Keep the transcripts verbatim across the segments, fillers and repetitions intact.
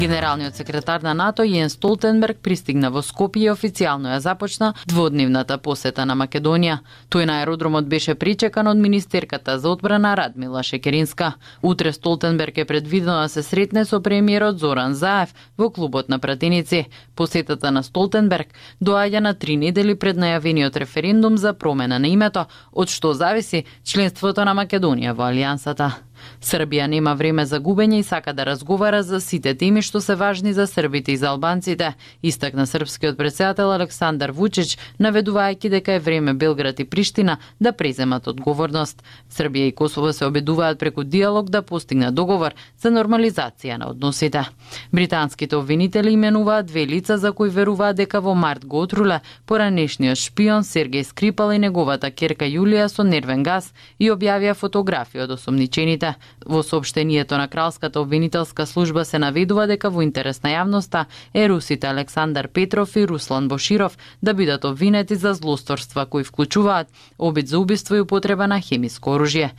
Генералниот секретар на НАТО Јенс Столтенберг пристигна во Скопје и официјално ја започна дводневната посета на Македонија. Тој на аеродромот беше причекан од министерката за одбрана Радмила Шекеринска. Утре Столтенберг е предвидено да се сретне со премиерот Зоран Заев во клубот на пратеници. Посетата на Столтенберг доаѓа на три недели пред најавениот референдум за промена на името, од што зависи членството на Македонија во Алијансата. Србија нема време за губење и сака да разговара за сите теми што се важни за србите и за албанците, истакна српскиот претседател Александар Вучич, наведувајќи дека е време Белград и Приштина да преземат одговорност. Србија и Косово се обидуваат преку диалог да постигнат договор за нормализација на односите. Британските обвинители именуваат две лица за кои веруваат дека во март го отруле поранешниот шпион Сергеј Скрипал и неговата ќерка Јулија со нервен газ и објавија фотографии од осомничените. Во соопштението на Кралската обвинителска служба се наведува дека во интерес на јавноста е русите Александар Петров и Руслан Боширов да бидат обвинети за злосторства кои вклучуваат обид за убиство и употреба на хемиско оружје.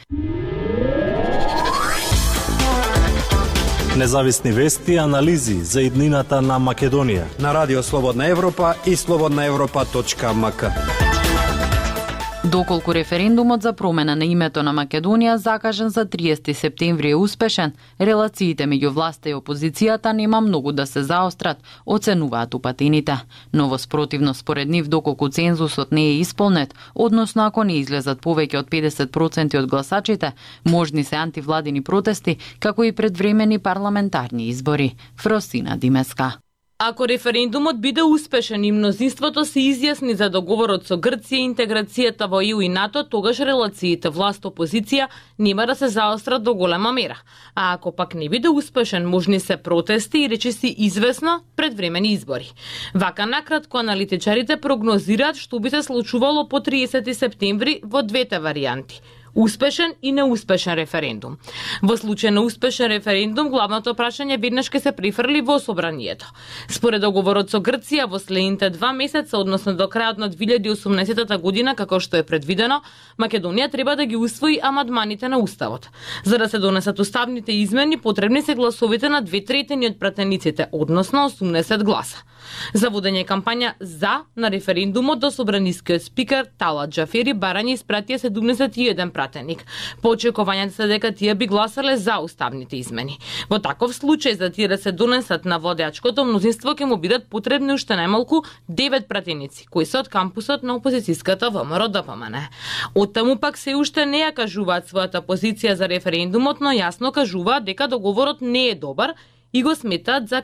Независни вести и анализи за иднината на Македонија на Радио Слободна Европа и слободна европа точка ем ка. Доколку референдумот за промена на името на Македонија закажан за триесети септември е успешен, релациите меѓу власта и опозицијата нема многу да се заострат, оценуваат упатените. Но во спротивно според нив, доколку цензусот не е исполнет, односно ако не излезат повеќе од педесет проценти од гласачите, можни се антивладини протести, како и предвремени парламентарни избори. Фросина Димеска. Ако референдумот биде успешен и мнозинството се изјасни за договорот со Грција и интеграцијата во ЕУ и НАТО, тогаш релациите власт-опозиција нема да се заострат до голема мера. А ако пак не биде успешен, можни се протести и речиси известно предвремени избори. Вака накратко аналитичарите прогнозираат што би се случувало по триесети септември во двете варијанти. Успешен и неуспешен референдум. Во случај на успешен референдум, главното прашање веднаш ќе се прифрли во собранието. Според договорот со Грција, во следните два месеца, односно до крајот на две илјади и осумнаесета година, како што е предвидено, Македонија треба да ги усвои амандманите на Уставот. За да се донесат уставните измени, потребни се гласовите на две третини од пратениците, односно осумнаесет гласа. За водење кампања за на референдумот до собранискиот спикер Талат Џафери барање испратија седумдесет и еден пратеник. По очекувањата се дека тие би гласале за уставните измени. Во таков случај, за тие да се донесат на водеачкото мнозинство, ќе му бидат потребни уште најмалку девет пратеници, кои се од кампусот на опозицијската ВМРО Д П М Н. Од таму пак се уште не ја кажуваат својата позиција за референдумот, но јасно кажуваат дека договорот не е добар и го сметаат за